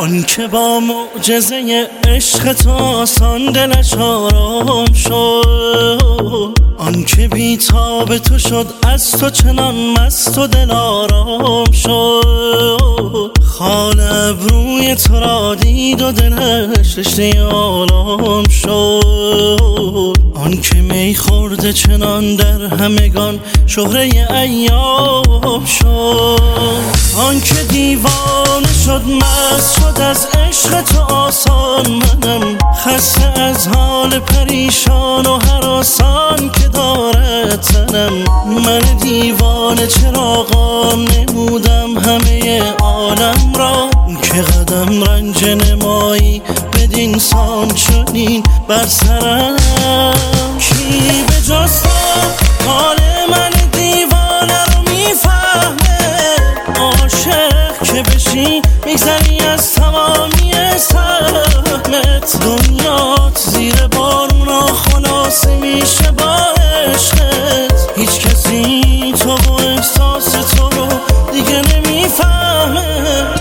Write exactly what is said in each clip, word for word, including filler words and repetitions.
آن که با معجزه عشق تو آسان دلش آرام شد، آن که بی‌تاب تو شد از تو چنان مست و دل آرام شد. خال ابروی تو را دید و دلش رشته آلام شد، آن که می خورده چنان در همگان شهره ایام شد. آن که دیوانه شد مست شد از عشق تو آسان، منم خسته از حال پریشان و هراسان که دارد تنم. من دیوانه چراغان نمودم همه عالم را، که قدم رنج نمایی بدین سان چنین بر سرم. کی به جز تو حال من دیوانه رو میفهمه؟ عاشق که بشی میگذری از تمامی سهمت، دنیات زیر بارونا خلاصه میشه با عشقت. هیچ کسی تو و احساس تو رو دیگه نمیفهمه.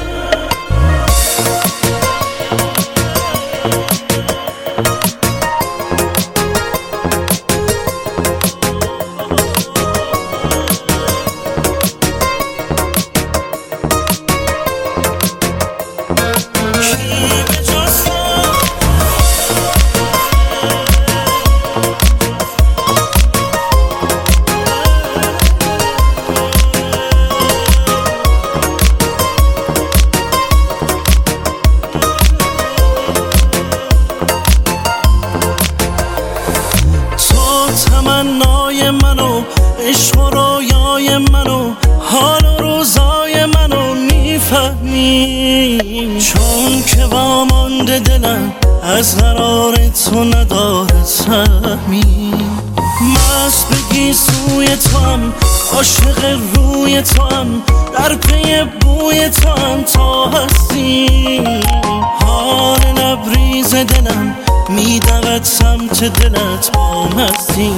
تمنای منو عشق و رویای منو حال و روزای منو میفهمی، چون که وامانده دلم از قرار تو نداره سهمی. مست بگی سوی تو هم عاشق روی تو هم در پی بوی تو هم تا هستی. حال لبریز دلم میدود سمت دلت با مستی.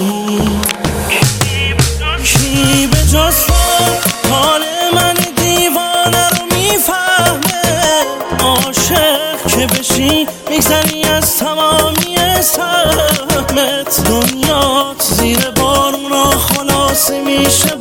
کی به جز تو حال من دیوانه رو میفهمه؟ عاشق که بشی میگذری از تمامی سهمت، دنیات زیر بارونا خلاصه میشه